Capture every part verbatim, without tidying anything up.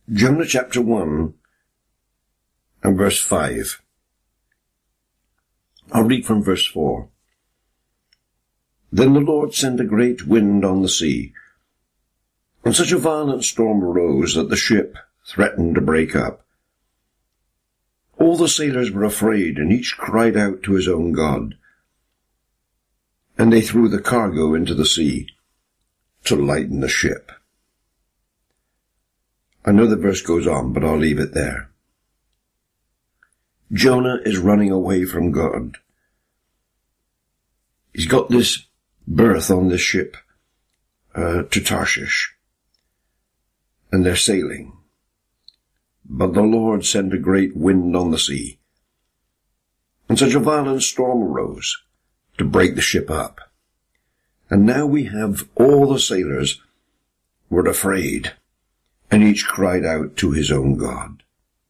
Jonah chapter one and verse five. I'll read from verse four. Then the Lord sent a great wind on the sea, and such a violent storm arose that the ship threatened to break up. All the sailors were afraid, and each cried out to his own God. And they threw the cargo into the sea to lighten the ship. I know the verse goes on, but I'll leave it there. Jonah is running away from God. He's got this berth on this ship uh, to Tarshish, and they're sailing. But the Lord sent a great wind on the sea, and such a violent storm arose to break the ship up. And now we have all the sailors were afraid, and each cried out to his own God.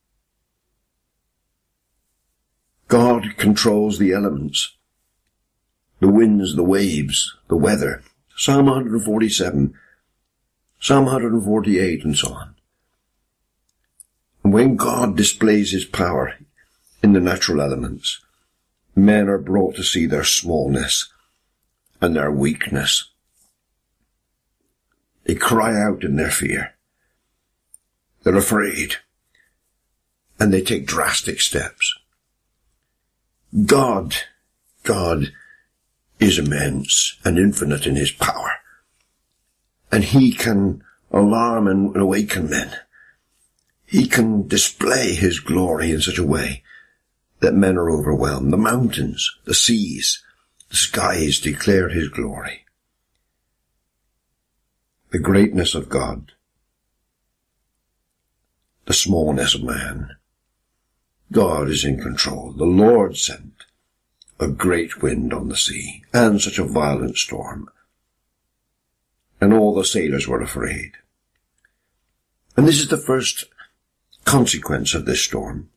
God controls the elements, the winds, the waves, the weather. Psalm one forty-seven, Psalm one forty-eight, and so on. And when God displays his power in the natural elements, men are brought to see their smallness and their weakness. They cry out in their fear. They're afraid, and they take drastic steps. God, God is immense and infinite in his power, and he can alarm and awaken men. He can display his glory in such a way that men are overwhelmed. The mountains, the seas, the skies declare his glory. The greatness of God, the smallness of man. God is in control. The Lord sent a great wind on the sea, and such a violent storm, and all the sailors were afraid. And this is the first consequence of this storm.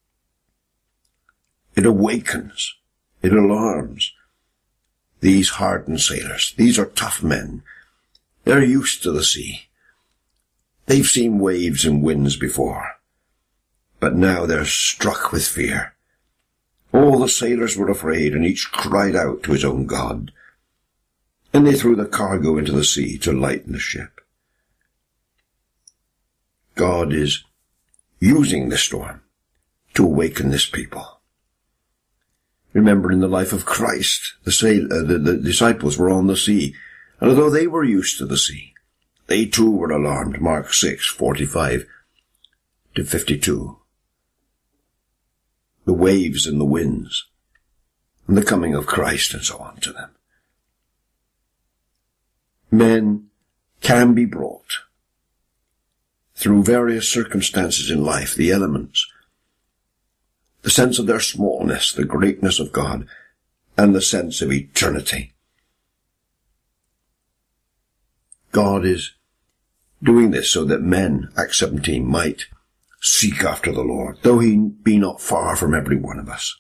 It awakens, it alarms these hardened sailors. These are tough men. They're used to the sea. They've seen waves and winds before, but now they're struck with fear. All the sailors were afraid, and each cried out to his own God. And they threw the cargo into the sea to lighten the ship. God is using the storm to awaken this people. Remember, in the life of Christ, the, sail- uh, the, the disciples were on the sea, and although they were used to the sea, they too were alarmed. Mark six, forty-five to fifty-two. The waves and the winds, and the coming of Christ, and so on to them. Men can be brought through various circumstances in life, the elements, the sense of their smallness, the greatness of God, and the sense of eternity. God is doing this so that men, Acts seventeen, might seek after the Lord, though he be not far from every one of us.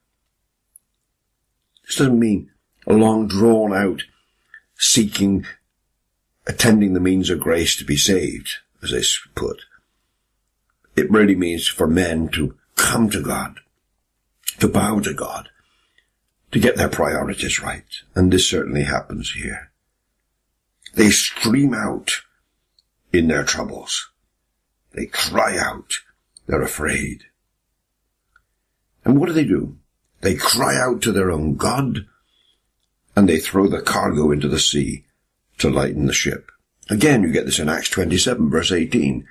This doesn't mean a long drawn out seeking, attending the means of grace to be saved, as they put. It really means for men to come to God, to bow to God, to get their priorities right. And this certainly happens here. They scream out in their troubles. They cry out. They're afraid. And what do they do? They cry out to their own God, and they throw the cargo into the sea to lighten the ship. Again, you get this in Acts twenty-seven, verse eighteen.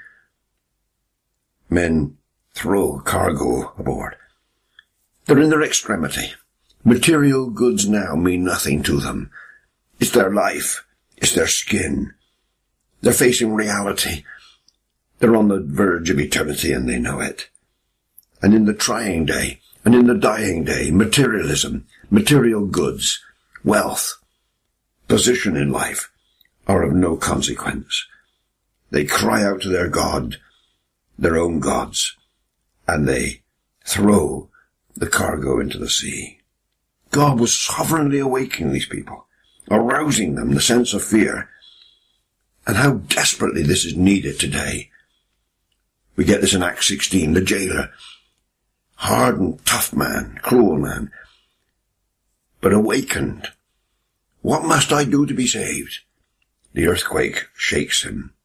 Men throw cargo aboard. They're in their extremity. Material goods now mean nothing to them. It's their life. It's their skin. They're facing reality. They're on the verge of eternity, and they know it. And in the trying day, and in the dying day, materialism, material goods, wealth, position in life are of no consequence. They cry out to their God, their own gods, and they throw the cargo into the sea. God was sovereignly awakening these people, arousing them the sense of fear, and how desperately this is needed today. We get this in Acts sixteen, the jailer. Hard and tough man, cruel man, but awakened. What must I do to be saved? The earthquake shakes him.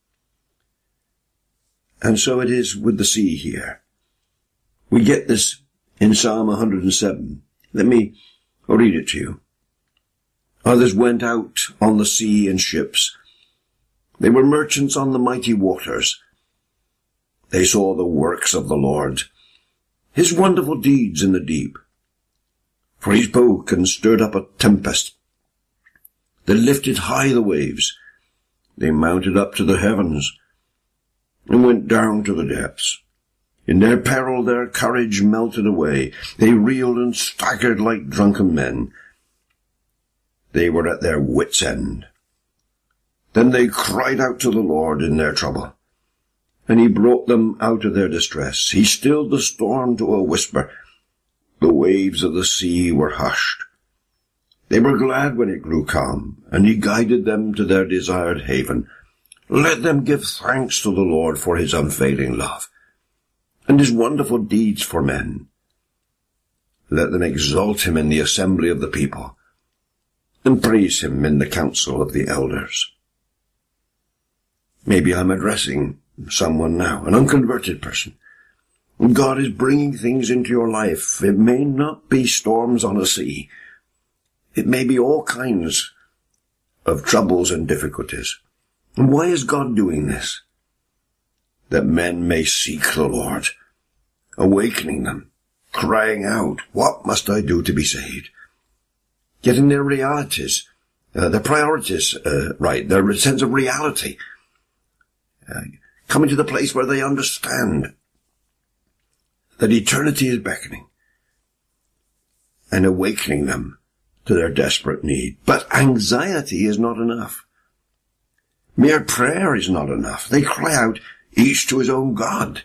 And so it is with the sea here. We get this in Psalm one hundred seven. Let me read it to you. Others went out on the sea in ships. They were merchants on the mighty waters. They saw the works of the Lord, his wonderful deeds in the deep. For he spoke and stirred up a tempest that lifted high the waves. They mounted up to the heavens and went down to the depths. In their peril their courage melted away. They reeled and staggered like drunken men. They were at their wits' end. Then they cried out to the Lord in their trouble, and he brought them out of their distress. He stilled the storm to a whisper. The waves of the sea were hushed. They were glad when it grew calm, and he guided them to their desired haven. Let them give thanks to the Lord for his unfailing love, and his wonderful deeds for men. Let them exalt him in the assembly of the people, and praise him in the council of the elders. Maybe I'm addressing someone now, an unconverted person. God is bringing things into your life. It may not be storms on a sea. It may be all kinds of troubles and difficulties. And why is God doing this? That men may seek the Lord, awakening them, crying out, what must I do to be saved? Getting their realities, uh, their priorities uh, right, their sense of reality. Uh, coming to the place where they understand that eternity is beckoning and awakening them to their desperate need. But anxiety is not enough. Mere prayer is not enough. They cry out, each to his own God.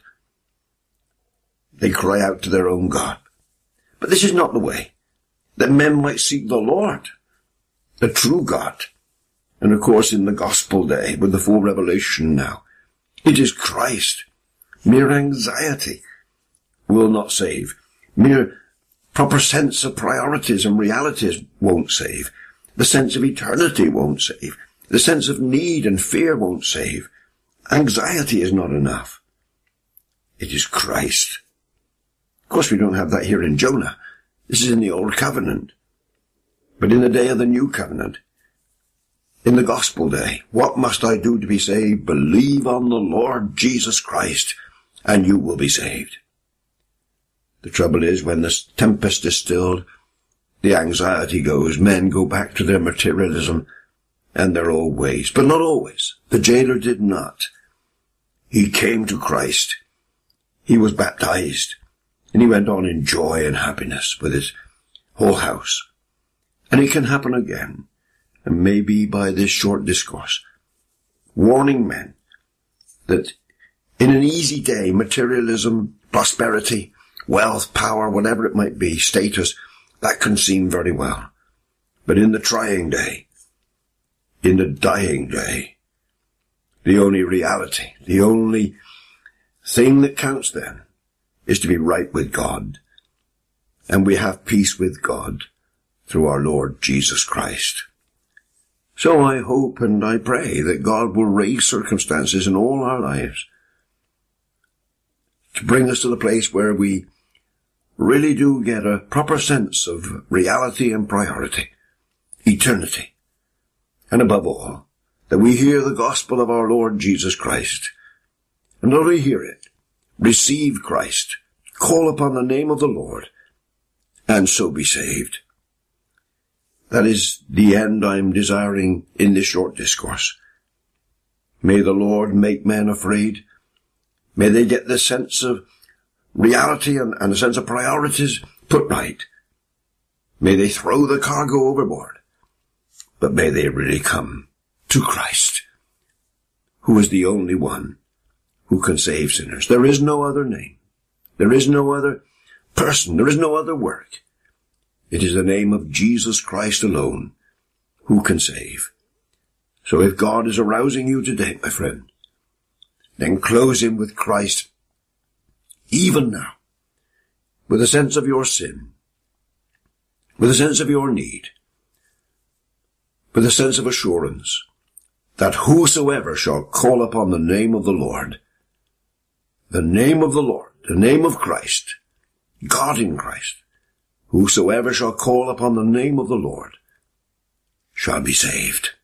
They cry out to their own God. But this is not the way, that men might seek the Lord, the true God. And of course in the gospel day, with the full revelation now, it is Christ. Mere anxiety will not save. Mere proper sense of priorities and realities won't save. The sense of eternity won't save. The sense of need and fear won't save. Anxiety is not enough. It is Christ. Of course, we don't have that here in Jonah. This is in the Old Covenant. But in the day of the New Covenant, in the Gospel day, what must I do to be saved? Believe on the Lord Jesus Christ, and you will be saved. The trouble is, when the tempest is stilled, the anxiety goes. Men go back to their materialism and their old ways. But not always. The jailer did not. He came to Christ. He was baptized. And he went on in joy and happiness with his whole house. And it can happen again. And maybe by this short discourse, warning men that in an easy day, materialism, prosperity, wealth, power, whatever it might be, status, that can seem very well. But in the trying day, in the dying day, the only reality, the only thing that counts then is to be right with God. And we have peace with God through our Lord Jesus Christ. So I hope and I pray that God will raise circumstances in all our lives to bring us to the place where we really do get a proper sense of reality and priority, eternity. And above all, that we hear the gospel of our Lord Jesus Christ. And not only hear it, receive Christ, call upon the name of the Lord, and so be saved. That is the end I am desiring in this short discourse. May the Lord make men afraid. May they get the sense of reality and, and a sense of priorities put right. May they throw the cargo overboard. But may they really come to Christ, who is the only one who can save sinners. There is no other name. There is no other person. There is no other work. It is the name of Jesus Christ alone who can save. So if God is arousing you today, my friend, then close in with Christ even now, with a sense of your sin, with a sense of your need, with a sense of assurance that whosoever shall call upon the name of the Lord, the name of the Lord, the name of Christ, God in Christ, whosoever shall call upon the name of the Lord shall be saved.